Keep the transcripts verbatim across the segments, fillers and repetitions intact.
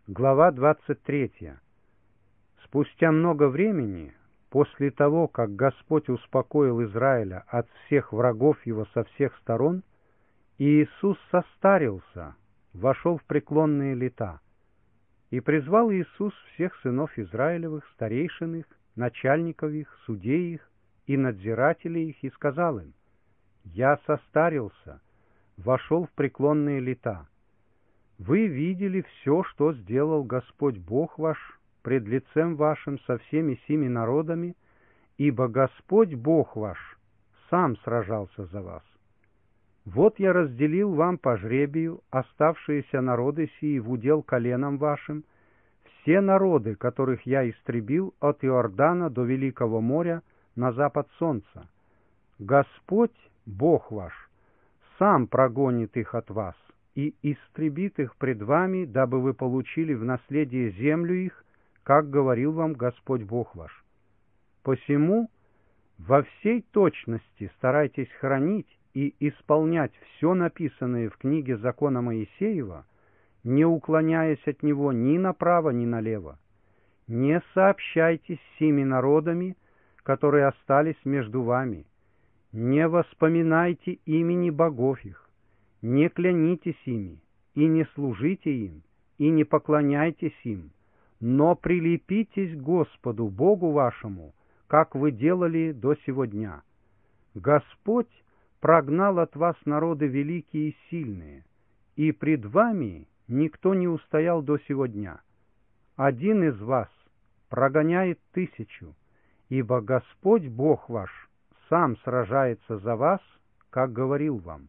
Глава двадцать третья. Спустя много времени, после того, как Господь успокоил Израиля от всех врагов его со всех сторон, Иисус состарился, вошел в преклонные лета. И призвал Иисус всех сынов Израилевых, старейшин их, начальников их, судей их и надзирателей их, и сказал им: «Я состарился, вошел в преклонные лета. Вы видели все, что сделал Господь Бог ваш пред лицем вашим со всеми сими народами, ибо Господь Бог ваш сам сражался за вас. Вот я разделил вам по жребию оставшиеся народы сии в удел коленам вашим, все народы, которых я истребил от Иордана до Великого моря на запад солнца. Господь Бог ваш сам прогонит их от вас и истребит их пред вами, дабы вы получили в наследие землю их, как говорил вам Господь Бог ваш. Посему во всей точности старайтесь хранить и исполнять все написанное в книге закона Моисеева, не уклоняясь от него ни направо, ни налево. Не сообщайтесь с сими народами, которые остались между вами, не воспоминайте имени богов их, не клянитесь ими, и не служите им, и не поклоняйтесь им, но прилепитесь к Господу Богу вашему, как вы делали до сего дня. Господь прогнал от вас народы великие и сильные, и пред вами никто не устоял до сего дня. Один из вас прогоняет тысячу, ибо Господь Бог ваш сам сражается за вас, как говорил вам.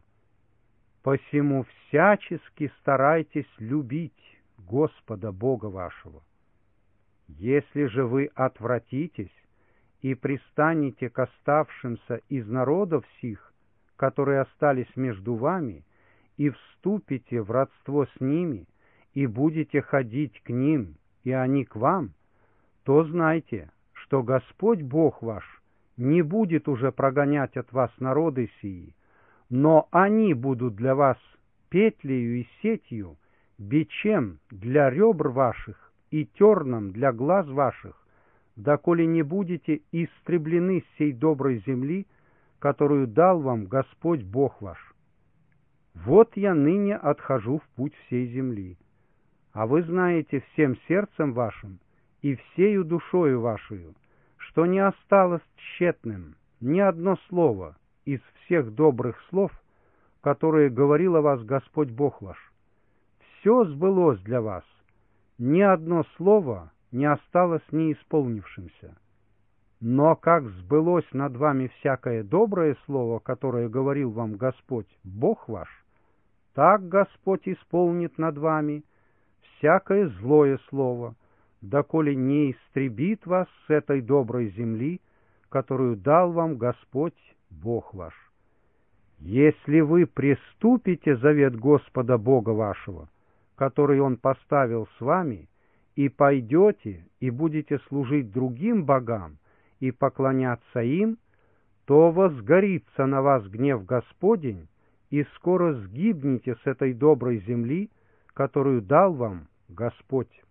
Посему всячески старайтесь любить Господа Бога вашего. Если же вы отвратитесь и пристанете к оставшимся из народов сих, которые остались между вами, и вступите в родство с ними, и будете ходить к ним, и они к вам, то знайте, что Господь Бог ваш не будет уже прогонять от вас народы сии, но они будут для вас петлею и сетью, бичем для ребр ваших и терном для глаз ваших, доколе не будете истреблены с сей доброй земли, которую дал вам Господь Бог ваш. Вот я ныне отхожу в путь всей земли, а вы знаете всем сердцем вашим и всею душою вашою, что не осталось тщетным ни одно слово из всех добрых слов, которые говорил о вас Господь Бог ваш. Все сбылось для вас, ни одно слово не осталось неисполнившимся. Но как сбылось над вами всякое доброе слово, которое говорил вам Господь Бог ваш, так Господь исполнит над вами всякое злое слово, доколе не истребит вас с этой доброй земли, которую дал вам Господь Бог ваш. Если вы приступите завет Господа Бога вашего, который Он поставил с вами, и пойдете и будете служить другим богам и поклоняться им, то возгорится на вас гнев Господень, и скоро сгибнете с этой доброй земли, которую дал вам Господь